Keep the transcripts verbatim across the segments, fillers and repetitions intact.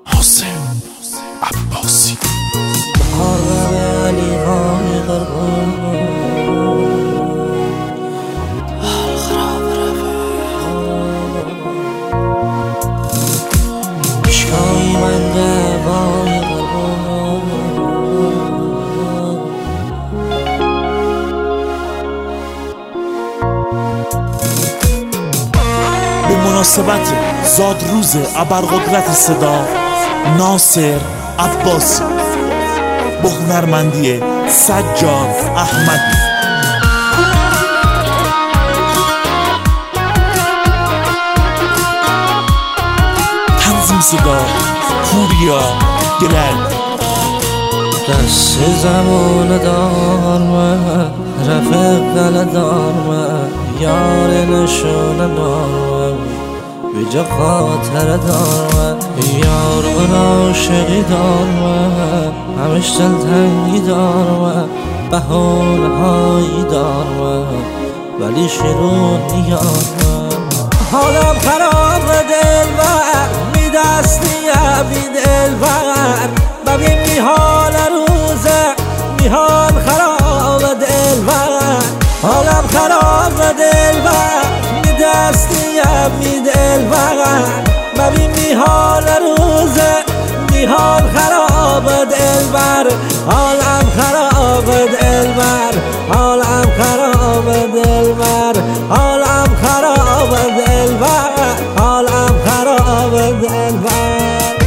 حسین عباسی مقرب علی های قربان خراب مشکای من دوای قربان به مناسبت زادروز ابرقدرت صدا ناصر عباسی با هنرمندی سجاد احمدی. تنظیم صدا پوریا گلل. دست زمان دار من رفق دل دار من یار نشون دار من بجا خاطر دار من یار من عاشقی دار من همش دلتنگی دار من بهانه هایی دار من ولی شیرون نیار من حالم خراب دل بر می دستیم بی دل بر ببین می حال روزه می حال خراب دل بر حالم خراب دل بر می دستیم بی دل بر ببین می حال روزه می حال خراب دل بر حالم خراب دل بر حالم خراب دل بر حالم خراب دل بر حالم خراب دل بر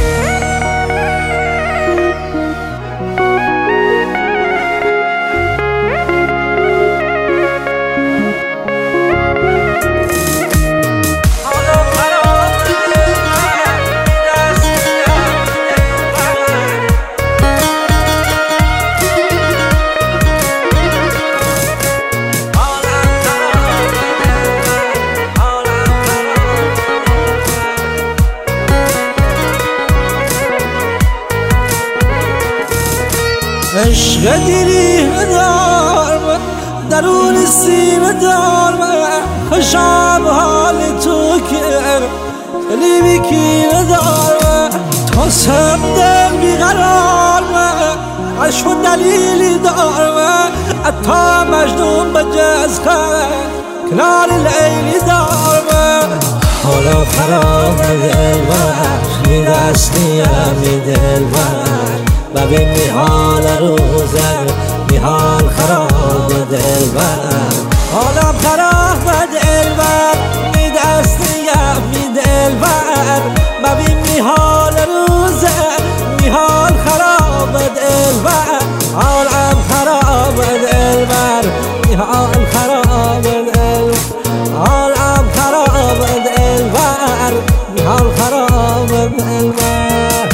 عشق دیری دار من درون سینه دار من شب حال تو که دلی بیکینه دار من تا سمدم بیقرار من عشق و دلیلی دار من حتی مجنون به جزخه کنار لیلی دار من حالا خراب دل بر می دستیم می دل بر ببین می حال روزه می حال خراب دل بر حالم خراب دل بر می دستیم می دل بر ببین می حال روزه می حال خراب دل بر حالم خراب دل بر می حال خراب دل حالم خراب دل بر می حال خراب دل بر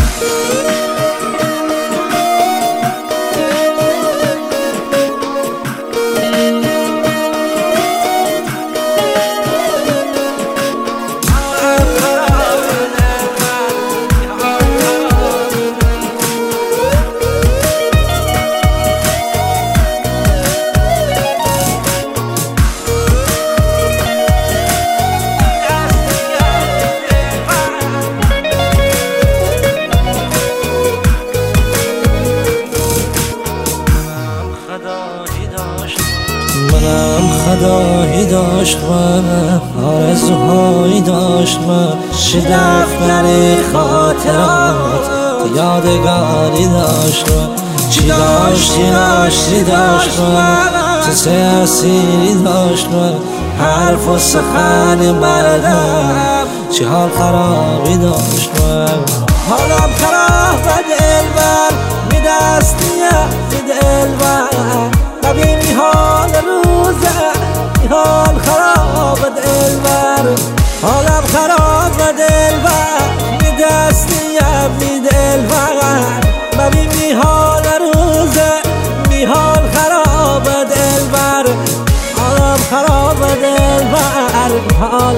منم خدایی داشت من آرزوهایی داشت من چه دفتر خاطرات یادگاری داشت من چی داشتی داشتی داشت من چه سه اسیری داشت من حرف و سخن مردم چه حال خرابی داشت من حالم خراب دل بر می دستیم می دل بر ببین می حال روزه می حال خراب دل بر حالم خراب دل بر می دستیم می دل بر ببین می حال روزه می حال خراب دل بر حالم خراب دل بر